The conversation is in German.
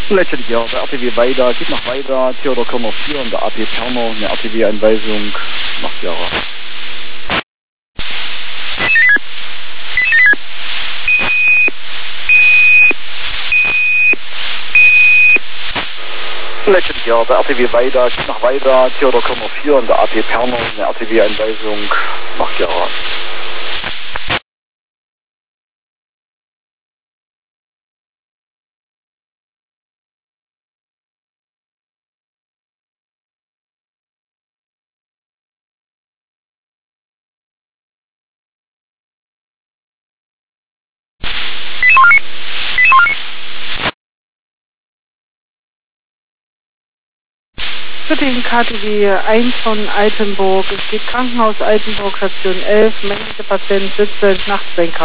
Letztendlich ja, der RTW weiter, geht noch weiter, Theodor Körner 4 und der AP Perner, eine RTW-Einweisung macht Jahre. Letztendlich ja, der RTW weiter, geht noch weiter, Theodor Körner 4 und der AP Perner, eine RTW-Einweisung macht Jahre. Göttingen KTW 1 von Altenburg. Es geht Krankenhaus Altenburg, Station 11, männlicher Patient, Sitzfeld, Nachtsbänker.